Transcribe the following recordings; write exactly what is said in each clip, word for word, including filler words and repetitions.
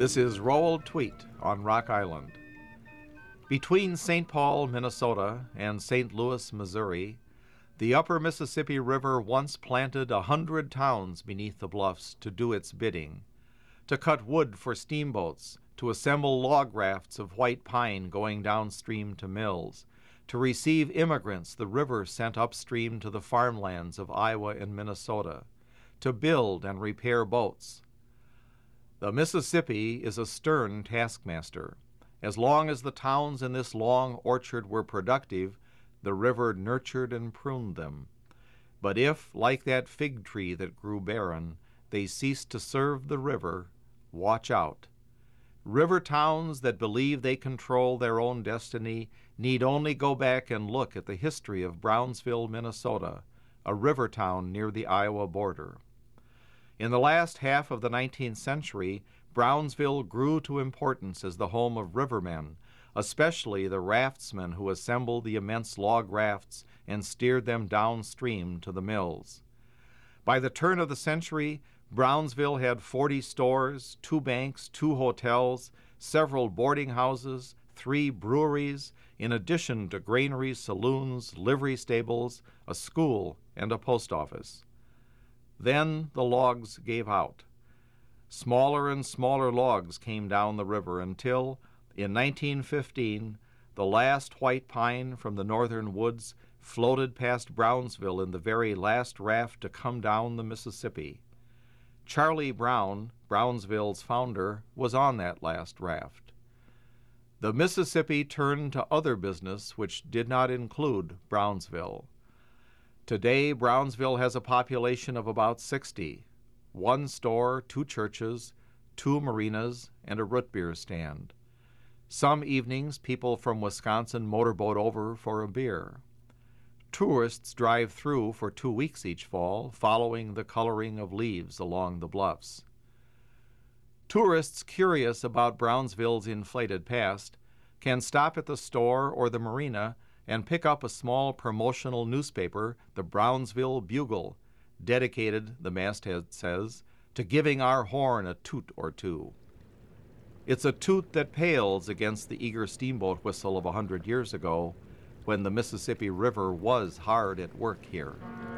This is Roald Tweet on Rock Island. Between Saint Paul, Minnesota, and Saint Louis, Missouri, the upper Mississippi River once planted a hundred towns beneath the bluffs to do its bidding, to cut wood for steamboats, to assemble log rafts of white pine going downstream to mills, to receive immigrants the river sent upstream to the farmlands of Iowa and Minnesota, to build and repair boats. The Mississippi is a stern taskmaster. As long as the towns in this long orchard were productive, the river nurtured and pruned them. But if, like that fig tree that grew barren, they ceased to serve the river, watch out. River towns that believe they control their own destiny need only go back and look at the history of Brownsville, Minnesota, a river town near the Iowa border. In the last half of the nineteenth century, Brownsville grew to importance as the home of rivermen, especially the raftsmen who assembled the immense log rafts and steered them downstream to the mills. By the turn of the century, Brownsville had forty stores, two banks, two hotels, several boarding houses, three breweries, in addition to granaries, saloons, livery stables, a school, and a post office. Then the logs gave out. Smaller and smaller logs came down the river until, in nineteen fifteen, the last white pine from the northern woods floated past Brownsville in the very last raft to come down the Mississippi. Charlie Brown, Brownsville's founder, was on that last raft. The Mississippi turned to other business which did not include Brownsville. Today, Brownsville has a population of about sixty, one store, two churches, two marinas, and a root beer stand. Some evenings, people from Wisconsin motorboat over for a beer. Tourists drive through for two weeks each fall, following the coloring of leaves along the bluffs. Tourists curious about Brownsville's inflated past can stop at the store or the marina and pick up a small promotional newspaper, the Brownsville Bugle, dedicated, the masthead says, to giving our horn a toot or two. It's a toot that pales against the eager steamboat whistle of a hundred years ago, when the Mississippi River was hard at work here.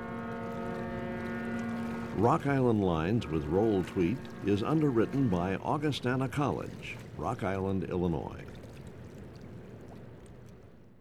Rock Island Lines with Roald Tweet is underwritten by Augustana College, Rock Island, Illinois.